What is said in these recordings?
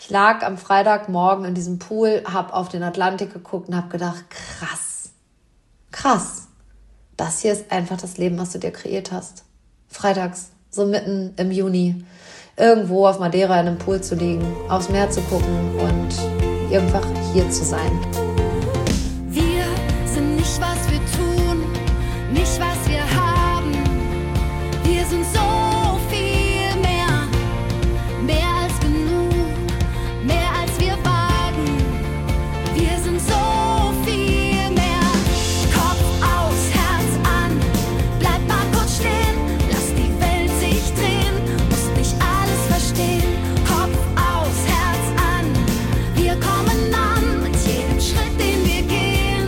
Ich lag am Freitagmorgen in diesem Pool, habe auf den Atlantik geguckt und habe gedacht, krass, das hier ist einfach das Leben, was du dir kreiert hast. Freitags, so mitten im Juni, irgendwo auf Madeira in einem Pool zu liegen, aufs Meer zu gucken und einfach hier zu sein. Wir sind nicht, was wir tun, nicht, was wir haben. Wir sind so viel mehr, mehr als genug, mehr als wir wagen. Wir sind so viel mehr. Kopf aus, Herz an, bleib mal kurz stehen, lass die Welt sich drehen, musst nicht alles verstehen. Kopf aus, Herz an, wir kommen an mit jedem Schritt, den wir gehen,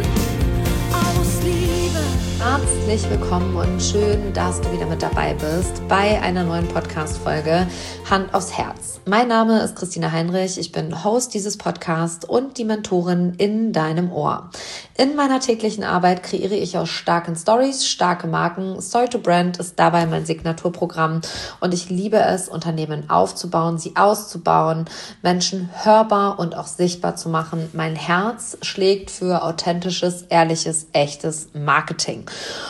aus Liebe. Herzlich willkommen und schön, dass du wieder mit dabei bist bei einer neuen Podcast-Folge Hand aufs Herz. Mein Name ist Christina Heinrich, ich bin Host dieses Podcasts und die Mentorin in deinem Ohr. In meiner täglichen Arbeit kreiere ich aus starken Stories starke Marken. Story to Brand ist dabei mein Signaturprogramm und ich liebe es, Unternehmen aufzubauen, sie auszubauen, Menschen hörbar und auch sichtbar zu machen. Mein Herz schlägt für authentisches, ehrliches, echtes Marketing.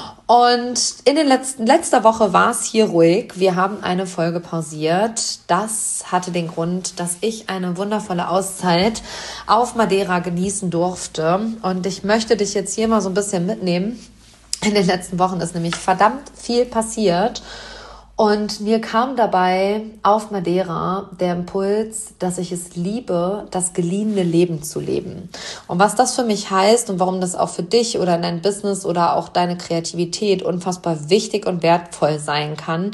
Und in letzter Woche war es hier ruhig. Wir haben eine Folge pausiert. Das hatte den Grund, dass ich eine wundervolle Auszeit auf Madeira genießen durfte. Und ich möchte dich jetzt hier mal so ein bisschen mitnehmen. In den letzten Wochen ist nämlich verdammt viel passiert. Und mir kam dabei auf Madeira der Impuls, dass ich es liebe, das geliehene Leben zu leben. Und was das für mich heißt und warum das auch für dich oder dein Business oder auch deine Kreativität unfassbar wichtig und wertvoll sein kann,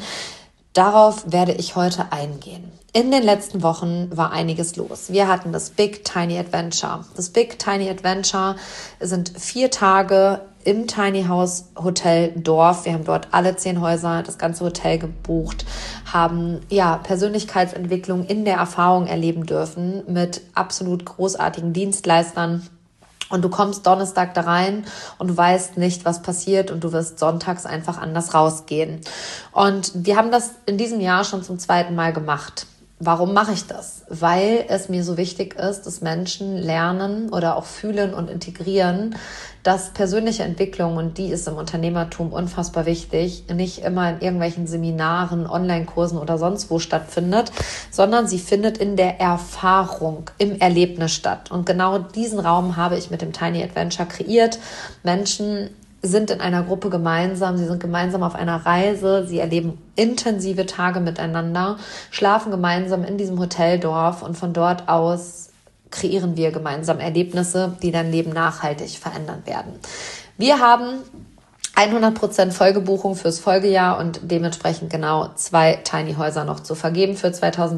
darauf werde ich heute eingehen. In den letzten Wochen war einiges los. Wir hatten das Big Tiny Adventure. Das Big Tiny Adventure sind 4 Tage im Tiny House Hotel Dorf. Wir haben dort alle 10 Häuser, das ganze Hotel gebucht, haben Persönlichkeitsentwicklung in der Erfahrung erleben dürfen mit absolut großartigen Dienstleistern. Und du kommst Donnerstag da rein und du weißt nicht, was passiert und du wirst sonntags einfach anders rausgehen. Und wir haben das in diesem Jahr schon zum 2. Mal gemacht. Warum mache ich das? Weil es mir so wichtig ist, dass Menschen lernen oder auch fühlen und integrieren, dass persönliche Entwicklung, und die ist im Unternehmertum unfassbar wichtig, nicht immer in irgendwelchen Seminaren, Online-Kursen oder sonst wo stattfindet, sondern sie findet in der Erfahrung, im Erlebnis statt. Und genau diesen Raum habe ich mit dem Tiny Adventure kreiert. Menschen sind in einer Gruppe gemeinsam, sie sind gemeinsam auf einer Reise, sie erleben intensive Tage miteinander, schlafen gemeinsam in diesem Hoteldorf und von dort aus kreieren wir gemeinsam Erlebnisse, die dein Leben nachhaltig verändern werden. Wir haben 100% Folgebuchung fürs Folgejahr und dementsprechend genau 2 Tiny Häuser noch zu vergeben. Für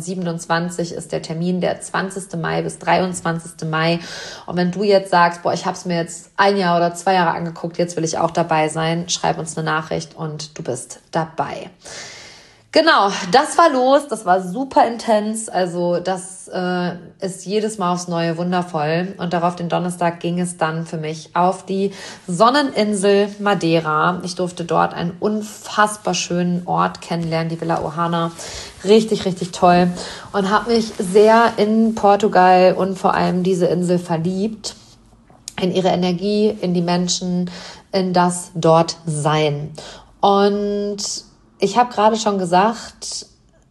2027 ist der Termin der 20. Mai bis 23. Mai. Und wenn du jetzt sagst, ich habe es mir jetzt 1 Jahr oder 2 Jahre angeguckt, jetzt will ich auch dabei sein, schreib uns eine Nachricht und du bist dabei. Genau, das war los, das war super intens, also das ist jedes Mal aufs Neue wundervoll und darauf den Donnerstag ging es dann für mich auf die Sonneninsel Madeira. Ich durfte dort einen unfassbar schönen Ort kennenlernen, die Villa Ohana, richtig, richtig toll und habe mich sehr in Portugal und vor allem diese Insel verliebt, in ihre Energie, in die Menschen, in das Dortsein und ich habe gerade schon gesagt,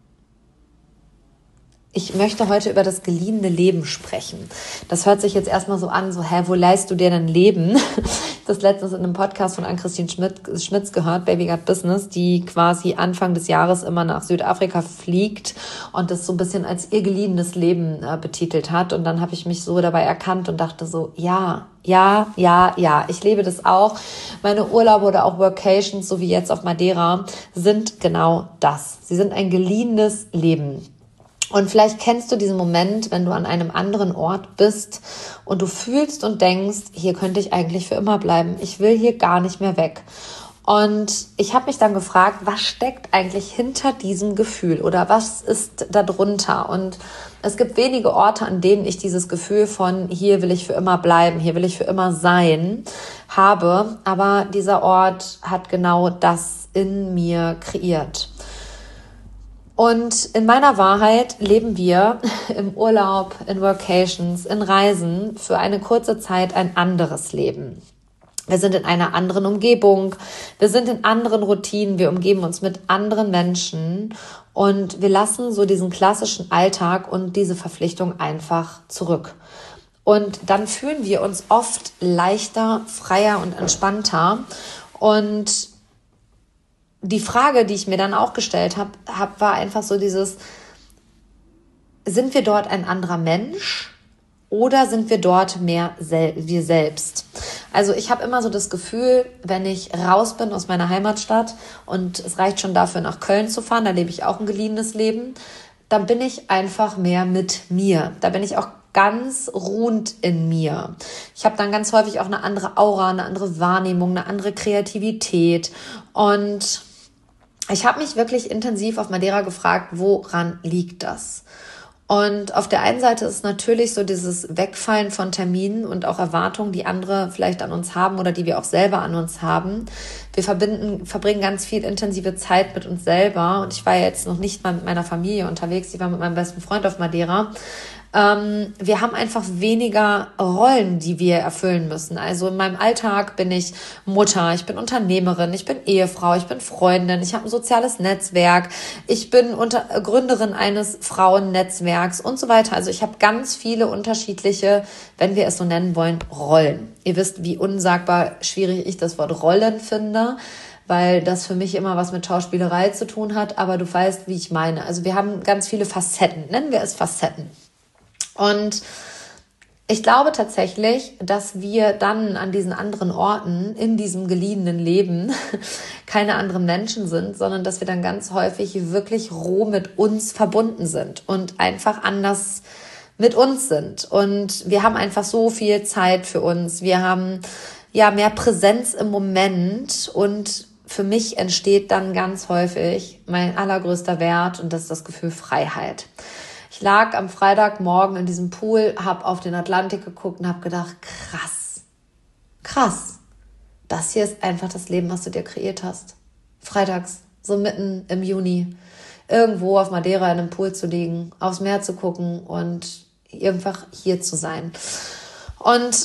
ich möchte heute über das geliehene Leben sprechen. Das hört sich jetzt erstmal so an, wo leihst du dir denn Leben? Das letztens in einem Podcast von Ann-Christine Schmitz gehört, Baby Got Business, die quasi Anfang des Jahres immer nach Südafrika fliegt und das so ein bisschen als ihr geliehenes Leben betitelt hat. Und dann habe ich mich so dabei erkannt und dachte so, ja, ich lebe das auch. Meine Urlaube oder auch Workations, so wie jetzt auf Madeira, sind genau das. Sie sind ein geliehenes Leben. Und vielleicht kennst du diesen Moment, wenn du an einem anderen Ort bist und du fühlst und denkst, hier könnte ich eigentlich für immer bleiben. Ich will hier gar nicht mehr weg. Und ich habe mich dann gefragt, was steckt eigentlich hinter diesem Gefühl oder was ist da drunter? Und es gibt wenige Orte, an denen ich dieses Gefühl von hier will ich für immer bleiben, hier will ich für immer sein, habe. Aber dieser Ort hat genau das in mir kreiert. Und in meiner Wahrheit leben wir im Urlaub, in Workations, in Reisen für eine kurze Zeit ein anderes Leben. Wir sind in einer anderen Umgebung, wir sind in anderen Routinen, wir umgeben uns mit anderen Menschen und wir lassen so diesen klassischen Alltag und diese Verpflichtung einfach zurück. Und dann fühlen wir uns oft leichter, freier und entspannter. Und die Frage, die ich mir dann auch gestellt habe, war einfach so dieses, sind wir dort ein anderer Mensch oder sind wir dort mehr wir selbst? Also ich habe immer so das Gefühl, wenn ich raus bin aus meiner Heimatstadt und es reicht schon dafür, nach Köln zu fahren, da lebe ich auch ein geliehenes Leben, dann bin ich einfach mehr mit mir. Da bin ich auch ganz ruhend in mir. Ich habe dann ganz häufig auch eine andere Aura, eine andere Wahrnehmung, eine andere Kreativität und ich habe mich wirklich intensiv auf Madeira gefragt, woran liegt das? Und auf der einen Seite ist natürlich so dieses Wegfallen von Terminen und auch Erwartungen, die andere vielleicht an uns haben oder die wir auch selber an uns haben. Wir verbringen ganz viel intensive Zeit mit uns selber. Und ich war jetzt noch nicht mal mit meiner Familie unterwegs. Ich war mit meinem besten Freund auf Madeira. Wir haben einfach weniger Rollen, die wir erfüllen müssen. Also in meinem Alltag bin ich Mutter, ich bin Unternehmerin, ich bin Ehefrau, ich bin Freundin, ich habe ein soziales Netzwerk, ich bin Gründerin eines Frauennetzwerks und so weiter. Also ich habe ganz viele unterschiedliche, wenn wir es so nennen wollen, Rollen. Ihr wisst, wie unsagbar schwierig ich das Wort Rollen finde, weil das für mich immer was mit Schauspielerei zu tun hat, aber du weißt, wie ich meine. Also wir haben ganz viele Facetten, nennen wir es Facetten. Und ich glaube tatsächlich, dass wir dann an diesen anderen Orten, in diesem geliehenen Leben, keine anderen Menschen sind, sondern dass wir dann ganz häufig wirklich roh mit uns verbunden sind und einfach anders mit uns sind. Und wir haben einfach so viel Zeit für uns. Wir haben ja mehr Präsenz im Moment und für mich entsteht dann ganz häufig mein allergrößter Wert und das ist das Gefühl Freiheit. Ich lag am Freitagmorgen in diesem Pool, habe auf den Atlantik geguckt und habe gedacht, krass, das hier ist einfach das Leben, was du dir kreiert hast. Freitags, so mitten im Juni, irgendwo auf Madeira in einem Pool zu liegen, aufs Meer zu gucken und einfach hier zu sein. Und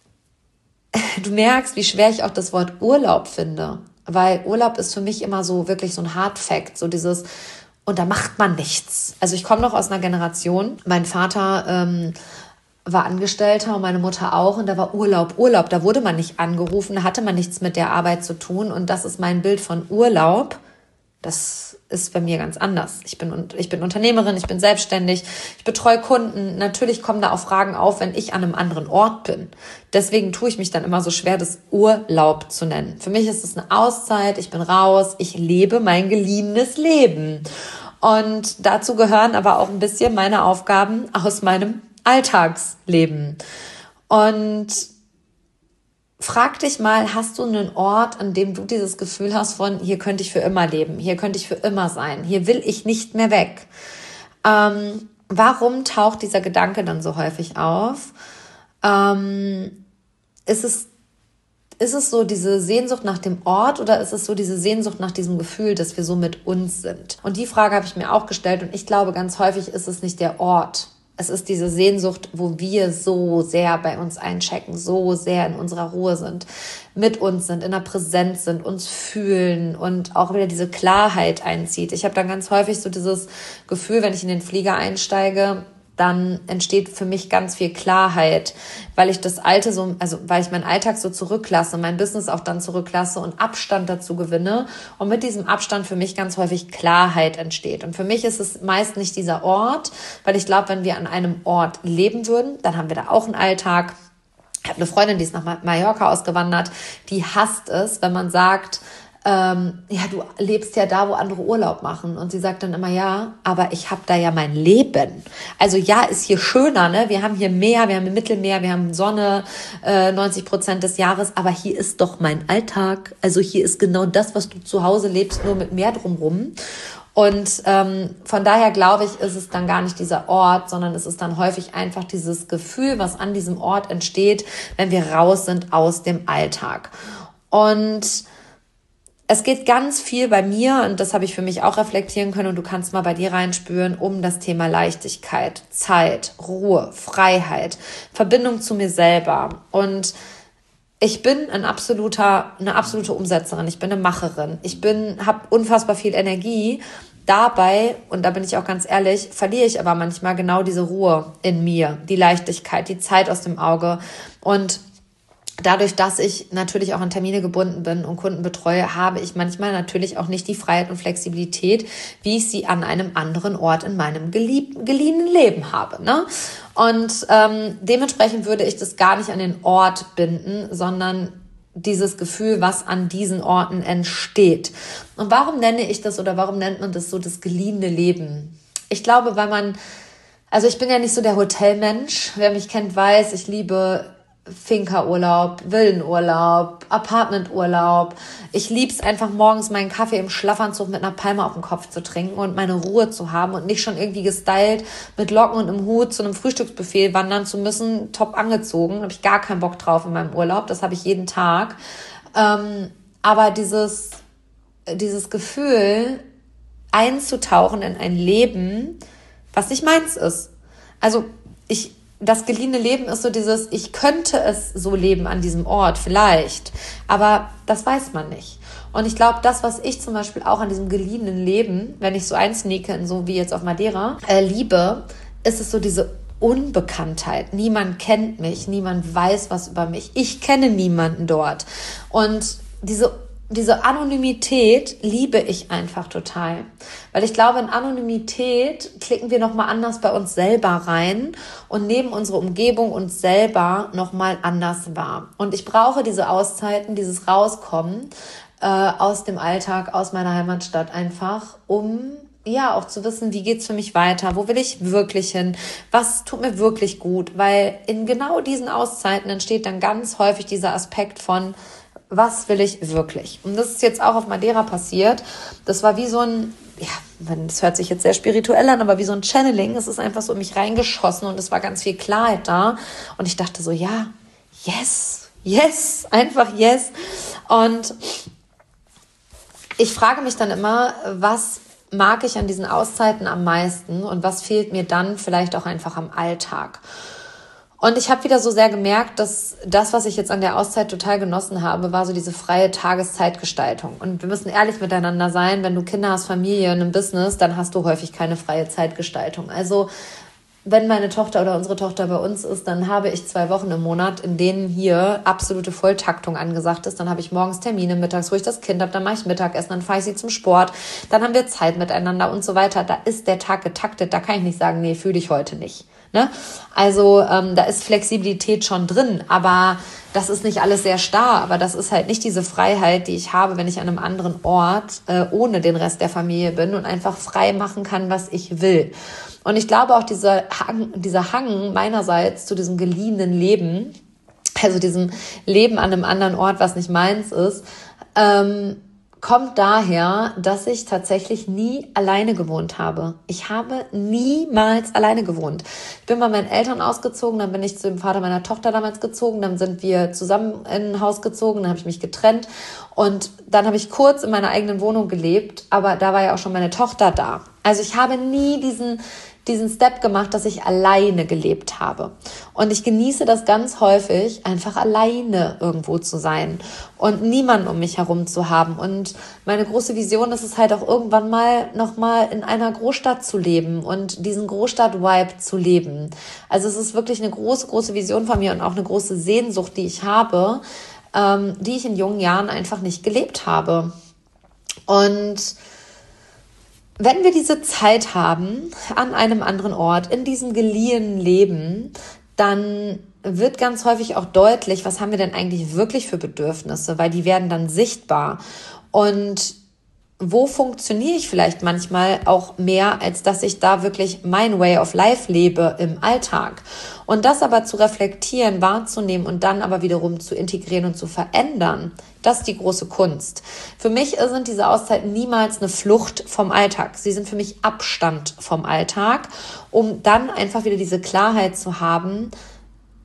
du merkst, wie schwer ich auch das Wort Urlaub finde, weil Urlaub ist für mich immer so wirklich so ein Hard Fact, so dieses und da macht man nichts. Also ich komme noch aus einer Generation, mein Vater war Angestellter und meine Mutter auch und da war Urlaub, da wurde man nicht angerufen, da hatte man nichts mit der Arbeit zu tun und das ist mein Bild von Urlaub. Das ist bei mir ganz anders. Ich bin Unternehmerin, ich bin selbstständig, ich betreue Kunden. Natürlich kommen da auch Fragen auf, wenn ich an einem anderen Ort bin. Deswegen tue ich mich dann immer so schwer, das Urlaub zu nennen. Für mich ist es eine Auszeit, ich bin raus, ich lebe mein geliehenes Leben. Und dazu gehören aber auch ein bisschen meine Aufgaben aus meinem Alltagsleben. Und frag dich mal, hast du einen Ort, an dem du dieses Gefühl hast von, hier könnte ich für immer leben, hier könnte ich für immer sein, hier will ich nicht mehr weg. Warum taucht dieser Gedanke dann so häufig auf? Ist es so diese Sehnsucht nach dem Ort oder ist es so diese Sehnsucht nach diesem Gefühl, dass wir so mit uns sind? Und die Frage habe ich mir auch gestellt und ich glaube, ganz häufig ist es nicht der Ort. Es ist diese Sehnsucht, wo wir so sehr bei uns einchecken, so sehr in unserer Ruhe sind, mit uns sind, in der Präsenz sind, uns fühlen und auch wieder diese Klarheit einzieht. Ich habe dann ganz häufig so dieses Gefühl, wenn ich in den Flieger einsteige, dann entsteht für mich ganz viel Klarheit, weil ich weil ich meinen Alltag so zurücklasse, mein Business auch dann zurücklasse und Abstand dazu gewinne und mit diesem Abstand für mich ganz häufig Klarheit entsteht. Und für mich ist es meist nicht dieser Ort, weil ich glaube, wenn wir an einem Ort leben würden, dann haben wir da auch einen Alltag. Ich habe eine Freundin, die ist nach Mallorca ausgewandert, die hasst es, wenn man sagt, du lebst ja da, wo andere Urlaub machen. Und sie sagt dann immer, ja, aber ich habe da ja mein Leben. Also ja, ist hier schöner, ne? Wir haben hier Meer, wir haben ein Mittelmeer, wir haben Sonne 90% des Jahres, aber hier ist doch mein Alltag. Also hier ist genau das, was du zu Hause lebst, nur mit Meer drumrum. Und von daher glaube ich, ist es dann gar nicht dieser Ort, sondern es ist dann häufig einfach dieses Gefühl, was an diesem Ort entsteht, wenn wir raus sind aus dem Alltag. Und es geht ganz viel bei mir, und das habe ich für mich auch reflektieren können, und du kannst mal bei dir reinspüren, um das Thema Leichtigkeit, Zeit, Ruhe, Freiheit, Verbindung zu mir selber. Und ich bin eine absolute Umsetzerin, ich bin eine Macherin, habe unfassbar viel Energie. Dabei, und da bin ich auch ganz ehrlich, verliere ich aber manchmal genau diese Ruhe in mir, die Leichtigkeit, die Zeit aus dem Auge. Und dadurch, dass ich natürlich auch an Termine gebunden bin und Kunden betreue, habe ich manchmal natürlich auch nicht die Freiheit und Flexibilität, wie ich sie an einem anderen Ort in meinem geliehenen Leben habe, ne? Und dementsprechend würde ich das gar nicht an den Ort binden, sondern dieses Gefühl, was an diesen Orten entsteht. Und warum nenne ich das oder warum nennt man das so das geliehene Leben? Ich glaube, also ich bin ja nicht so der Hotelmensch. Wer mich kennt, weiß, ich liebe Finca-Urlaub, Villenurlaub, Apartmenturlaub. Ich lieb's einfach morgens meinen Kaffee im Schlafanzug mit einer Palme auf dem Kopf zu trinken und meine Ruhe zu haben und nicht schon irgendwie gestylt mit Locken und einem Hut zu einem Frühstücksbuffet wandern zu müssen, top angezogen. Da habe ich gar keinen Bock drauf in meinem Urlaub. Das habe ich jeden Tag. Aber dieses Gefühl, einzutauchen in ein Leben, was nicht meins ist. Also das geliehene Leben ist so dieses, ich könnte es so leben an diesem Ort, vielleicht, aber das weiß man nicht. Und ich glaube, das, was ich zum Beispiel auch an diesem geliehenen Leben, wenn ich so einsneake, so wie jetzt auf Madeira, liebe, ist es so diese Unbekanntheit. Niemand kennt mich, niemand weiß was über mich. Ich kenne niemanden dort. Und diese Anonymität liebe ich einfach total. Weil ich glaube, in Anonymität klicken wir nochmal anders bei uns selber rein und nehmen unsere Umgebung uns selber nochmal anders wahr. Und ich brauche diese Auszeiten, dieses Rauskommen aus dem Alltag, aus meiner Heimatstadt einfach, um ja auch zu wissen, wie geht's für mich weiter, wo will ich wirklich hin, was tut mir wirklich gut. Weil in genau diesen Auszeiten entsteht dann ganz häufig dieser Aspekt von, was will ich wirklich? Und das ist jetzt auch auf Madeira passiert. Das war wie so ein, das hört sich jetzt sehr spirituell an, aber wie so ein Channeling. Es ist einfach so in mich reingeschossen und es war ganz viel Klarheit da. Und ich dachte so, ja, yes, einfach yes. Und ich frage mich dann immer, was mag ich an diesen Auszeiten am meisten und was fehlt mir dann vielleicht auch einfach am Alltag? Und ich habe wieder so sehr gemerkt, dass das, was ich jetzt an der Auszeit total genossen habe, war so diese freie Tageszeitgestaltung. Und wir müssen ehrlich miteinander sein, wenn du Kinder hast, Familie und ein Business, dann hast du häufig keine freie Zeitgestaltung. Also wenn meine Tochter oder unsere Tochter bei uns ist, dann habe ich 2 Wochen im Monat, in denen hier absolute Volltaktung angesagt ist. Dann habe ich morgens Termine, mittags, wo ich das Kind habe, dann mache ich Mittagessen, dann fahre ich sie zum Sport, dann haben wir Zeit miteinander und so weiter. Da ist der Tag getaktet, da kann ich nicht sagen, nee, fühle ich heute nicht. Ne? Also da ist Flexibilität schon drin, aber das ist nicht alles sehr starr, aber das ist halt nicht diese Freiheit, die ich habe, wenn ich an einem anderen Ort ohne den Rest der Familie bin und einfach frei machen kann, was ich will. Und ich glaube auch dieser Hang meinerseits zu diesem geliehenen Leben, also diesem Leben an einem anderen Ort, was nicht meins ist, kommt daher, dass ich tatsächlich nie alleine gewohnt habe. Ich habe niemals alleine gewohnt. Ich bin bei meinen Eltern ausgezogen, dann bin ich zu dem Vater meiner Tochter damals gezogen, dann sind wir zusammen in ein Haus gezogen, dann habe ich mich getrennt und dann habe ich kurz in meiner eigenen Wohnung gelebt, aber da war ja auch schon meine Tochter da. Also ich habe nie diesen Step gemacht, dass ich alleine gelebt habe. Und ich genieße das ganz häufig, einfach alleine irgendwo zu sein und niemanden um mich herum zu haben. Und meine große Vision ist es halt auch irgendwann mal nochmal in einer Großstadt zu leben und diesen Großstadt-Vibe zu leben. Also es ist wirklich eine große, große Vision von mir und auch eine große Sehnsucht, die ich habe, die ich in jungen Jahren einfach nicht gelebt habe. Und wenn wir diese Zeit haben, an einem anderen Ort, in diesem geliehenen Leben, dann wird ganz häufig auch deutlich, was haben wir denn eigentlich wirklich für Bedürfnisse, weil die werden dann sichtbar. Und wo funktioniere ich vielleicht manchmal auch mehr, als dass ich da wirklich mein Way of Life lebe im Alltag. Und das aber zu reflektieren, wahrzunehmen und dann aber wiederum zu integrieren und zu verändern, das ist die große Kunst. Für mich sind diese Auszeiten niemals eine Flucht vom Alltag. Sie sind für mich Abstand vom Alltag, um dann einfach wieder diese Klarheit zu haben,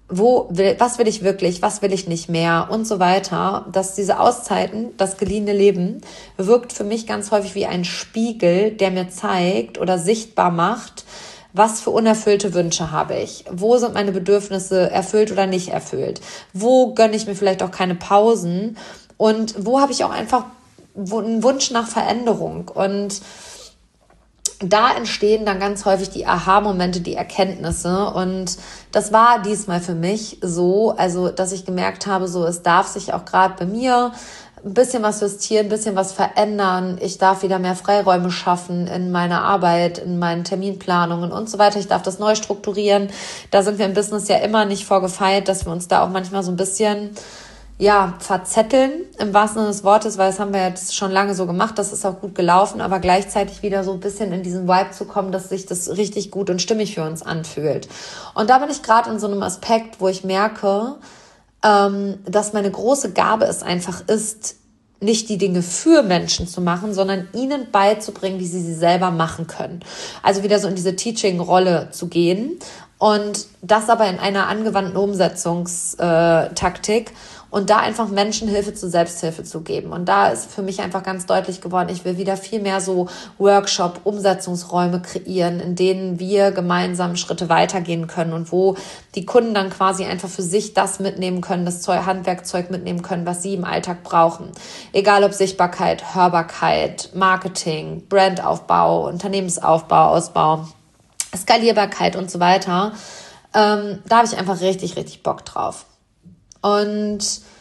was will ich wirklich, was will ich nicht mehr und so weiter, dass diese Auszeiten, das geliehene Leben, wirkt für mich ganz häufig wie ein Spiegel, der mir zeigt oder sichtbar macht, was für unerfüllte Wünsche habe ich? Wo sind meine Bedürfnisse erfüllt oder nicht erfüllt? Wo gönne ich mir vielleicht auch keine Pausen? Und wo habe ich auch einfach einen Wunsch nach Veränderung? Und da entstehen dann ganz häufig die Aha-Momente, die Erkenntnisse. Und das war diesmal für mich so, also dass ich gemerkt habe, so es darf sich auch gerade bei mir ein bisschen was justieren, ein bisschen was verändern. Ich darf wieder mehr Freiräume schaffen in meiner Arbeit, in meinen Terminplanungen und so weiter. Ich darf das neu strukturieren. Da sind wir im Business ja immer nicht vorgefeit, dass wir uns da auch manchmal so ein bisschen verzetteln, im wahrsten Sinne des Wortes, weil das haben wir jetzt schon lange so gemacht, das ist auch gut gelaufen, aber gleichzeitig wieder so ein bisschen in diesen Vibe zu kommen, dass sich das richtig gut und stimmig für uns anfühlt. Und da bin ich gerade in so einem Aspekt, wo ich merke, dass meine große Gabe es einfach ist, nicht die Dinge für Menschen zu machen, sondern ihnen beizubringen, wie sie selber machen können. Also wieder so in diese Teaching-Rolle zu gehen und das aber in einer angewandten Umsetzungstaktik und da einfach Menschen Hilfe zur Selbsthilfe zu geben. Und da ist für mich einfach ganz deutlich geworden, ich will wieder viel mehr so Workshop-Umsetzungsräume kreieren, in denen wir gemeinsam Schritte weitergehen können und wo die Kunden dann quasi einfach für sich das mitnehmen können, das Handwerkzeug mitnehmen können, was sie im Alltag brauchen. Egal ob Sichtbarkeit, Hörbarkeit, Marketing, Brandaufbau, Unternehmensaufbau, Ausbau, Skalierbarkeit und so weiter. Da habe ich einfach richtig, richtig Bock drauf. Und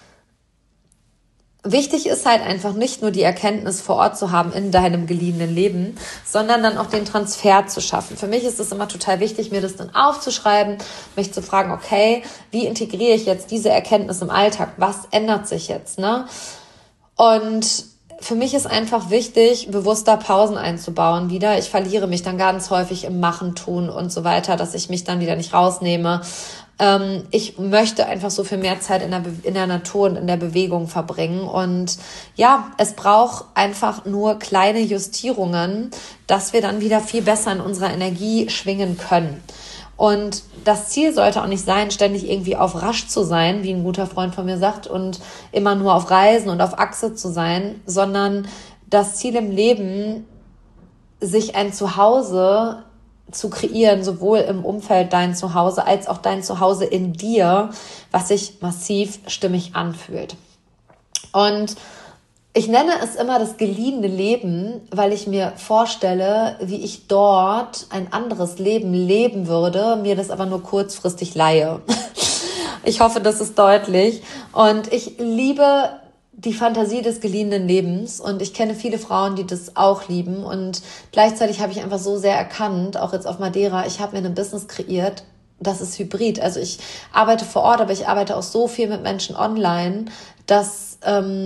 wichtig ist halt einfach nicht nur die Erkenntnis vor Ort zu haben in deinem geliehenen Leben, sondern dann auch den Transfer zu schaffen. Für mich ist es immer total wichtig, mir das dann aufzuschreiben, mich zu fragen, okay, wie integriere ich jetzt diese Erkenntnis im Alltag? Was ändert sich jetzt, ne? Und für mich ist einfach wichtig, bewusster Pausen einzubauen wieder. Ich verliere mich dann ganz häufig im Machen, Tun und so weiter, dass ich mich dann wieder nicht rausnehme. Ich möchte einfach so viel mehr Zeit in der Natur und in der Bewegung verbringen. Und ja, es braucht einfach nur kleine Justierungen, dass wir dann wieder viel besser in unserer Energie schwingen können. Und das Ziel sollte auch nicht sein, ständig irgendwie auf Rasch zu sein, wie ein guter Freund von mir sagt, und immer nur auf Reisen und auf Achse zu sein, sondern das Ziel im Leben, sich ein Zuhause zu kreieren, sowohl im Umfeld dein Zuhause als auch dein Zuhause in dir, was sich massiv stimmig anfühlt. Und ich nenne es immer das geliehene Leben, weil ich mir vorstelle, wie ich dort ein anderes Leben leben würde, mir das aber nur kurzfristig leihe. Ich hoffe, das ist deutlich. Und ich liebe die Fantasie des geliehenen Lebens und ich kenne viele Frauen, die das auch lieben und gleichzeitig habe ich einfach so sehr erkannt, auch jetzt auf Madeira, ich habe mir ein Business kreiert, das ist hybrid. Also ich arbeite vor Ort, aber ich arbeite auch so viel mit Menschen online, dass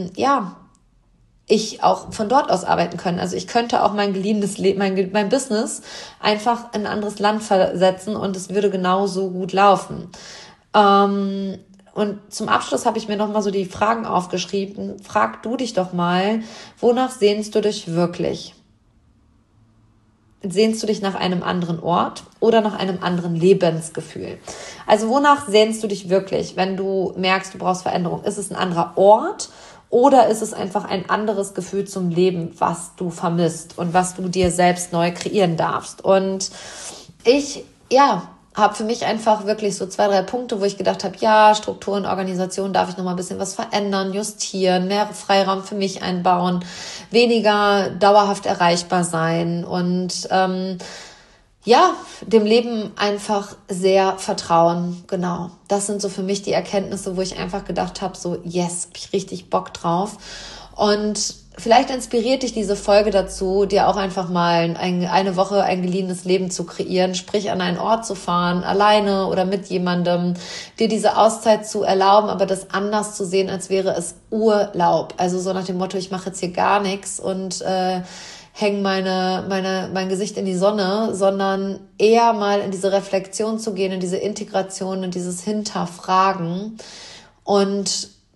ich auch von dort aus arbeiten kann. Also ich könnte auch mein geliehenes Leben, mein Business einfach in ein anderes Land versetzen und es würde genauso gut laufen. Und zum Abschluss habe ich mir nochmal so die Fragen aufgeschrieben. Frag du dich doch mal, wonach sehnst du dich wirklich? Sehnst du dich nach einem anderen Ort oder nach einem anderen Lebensgefühl? Also wonach sehnst du dich wirklich, wenn du merkst, du brauchst Veränderung? Ist es ein anderer Ort oder ist es einfach ein anderes Gefühl zum Leben, was du vermisst und was du dir selbst neu kreieren darfst? Und ich, habe für mich einfach wirklich so 2, 3 Punkte, wo ich gedacht habe, ja, Struktur und Organisation darf ich noch mal ein bisschen was verändern, justieren, mehr Freiraum für mich einbauen, weniger dauerhaft erreichbar sein und dem Leben einfach sehr vertrauen. Genau, das sind so für mich die Erkenntnisse, wo ich einfach gedacht habe, so yes, hab ich richtig Bock drauf. Und vielleicht inspiriert dich diese Folge dazu, dir auch einfach mal eine Woche ein geliehenes Leben zu kreieren, sprich an einen Ort zu fahren, alleine oder mit jemandem, dir diese Auszeit zu erlauben, aber das anders zu sehen, als wäre es Urlaub. Also so nach dem Motto, ich mache jetzt hier gar nichts und hänge mein Gesicht in die Sonne, sondern eher mal in diese Reflexion zu gehen, in diese Integration, in dieses Hinterfragen und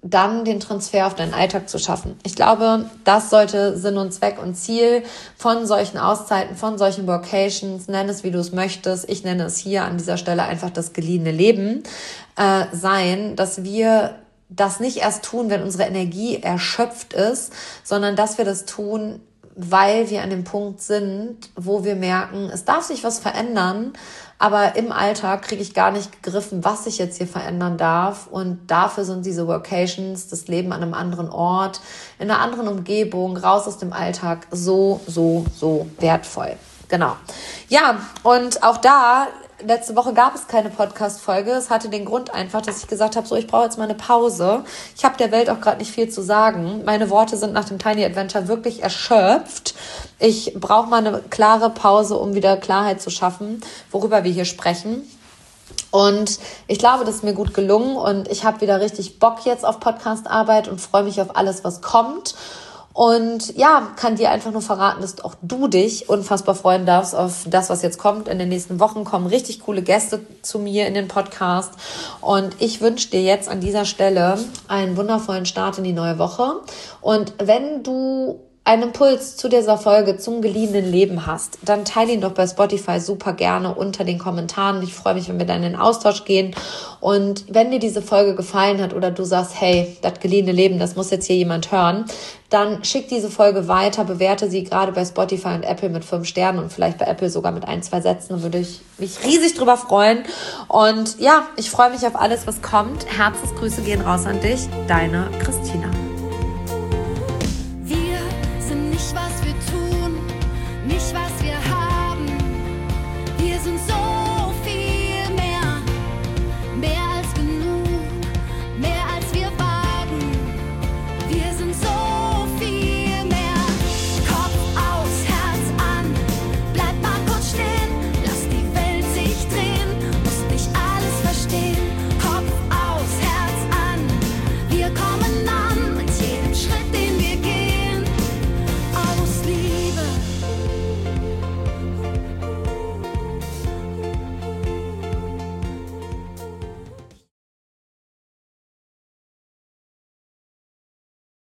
dann den Transfer auf deinen Alltag zu schaffen. Ich glaube, das sollte Sinn und Zweck und Ziel von solchen Auszeiten, von solchen Workations, nenn es wie du es möchtest, ich nenne es hier an dieser Stelle einfach das geliehene Leben, sein, dass wir das nicht erst tun, wenn unsere Energie erschöpft ist, sondern dass wir das tun, weil wir an dem Punkt sind, wo wir merken, es darf sich was verändern, aber im Alltag kriege ich gar nicht gegriffen, was sich jetzt hier verändern darf. Und dafür sind diese Workations, das Leben an einem anderen Ort, in einer anderen Umgebung, raus aus dem Alltag, so wertvoll. Genau. Ja, und auch da, letzte Woche gab es keine Podcast-Folge. Es hatte den Grund einfach, dass ich gesagt habe, so, ich brauche jetzt mal eine Pause. Ich habe der Welt auch gerade nicht viel zu sagen. Meine Worte sind nach dem Tiny Adventure wirklich erschöpft. Ich brauche mal eine klare Pause, um wieder Klarheit zu schaffen, worüber wir hier sprechen. Und ich glaube, das ist mir gut gelungen und ich habe wieder richtig Bock jetzt auf Podcast-Arbeit und freue mich auf alles, was kommt. Und ja, kann dir einfach nur verraten, dass auch du dich unfassbar freuen darfst auf das, was jetzt kommt. In den nächsten Wochen kommen richtig coole Gäste zu mir in den Podcast. Und ich wünsche dir jetzt an dieser Stelle einen wundervollen Start in die neue Woche. Und wenn du einen Impuls zu dieser Folge zum geliehenen Leben hast, dann teile ihn doch bei Spotify super gerne unter den Kommentaren. Ich freue mich, wenn wir dann in den Austausch gehen. Und wenn dir diese Folge gefallen hat oder du sagst, hey, das geliehene Leben, das muss jetzt hier jemand hören, dann schick diese Folge weiter, bewerte sie gerade bei Spotify und Apple mit 5 Sternen und vielleicht bei Apple sogar mit 1, 2 Sätzen. Da würde ich mich riesig drüber freuen. Und ja, ich freue mich auf alles, was kommt. Herzensgrüße gehen raus an dich, deine Christina.